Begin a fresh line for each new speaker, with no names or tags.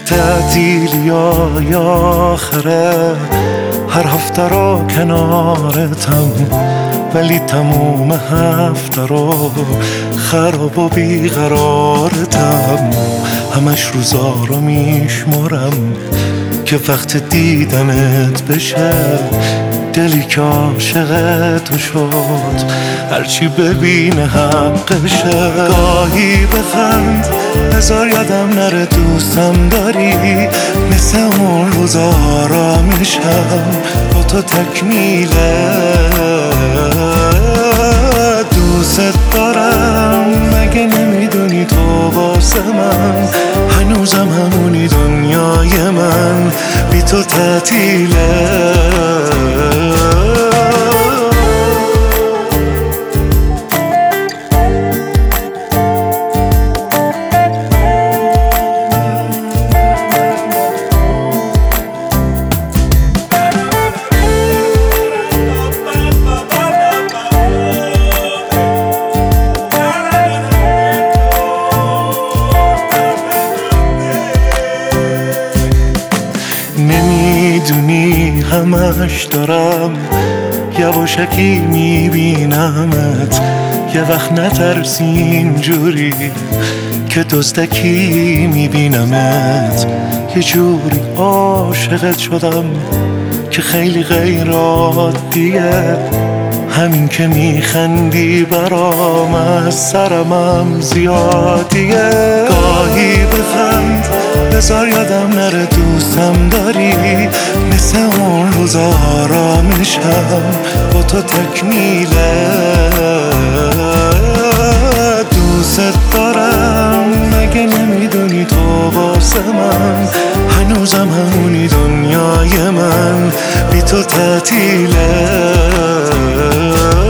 تعطیلی یا آخره، هر هفته رو کنارتم، ولی تموم هفته رو خراب و بیقرارتم. همش روزا رو میشمرم که وقت دیدنت بشه، دلی که عاشق تو شد هرچی ببینه حقشه. گاهی بخند بذار یادم نره دوستم داری، مثل اون روزا آرامشم با تو تکمیله. دوست دارم مگه نمیدونی تو واسه من هنوزم همونی، دنیای من بی تو تعطیله. نمیدونی همش دارم یواشکی میبینمت، یه وقت نترسی اینجوری که دزدکی میبینمت. یه جوری عاشقت شدم که خیلی غیر عادیه، همین که میخندی برام از سرمم زیادیه. گاهی بخند بذار یادم نره دوستم داری، مثل اون روزا آرامشم با تو تکمیله. دوست دارم مگه نمیدونی تو واسه من هنوزم همونی، دنیای من بی تو تعطیله.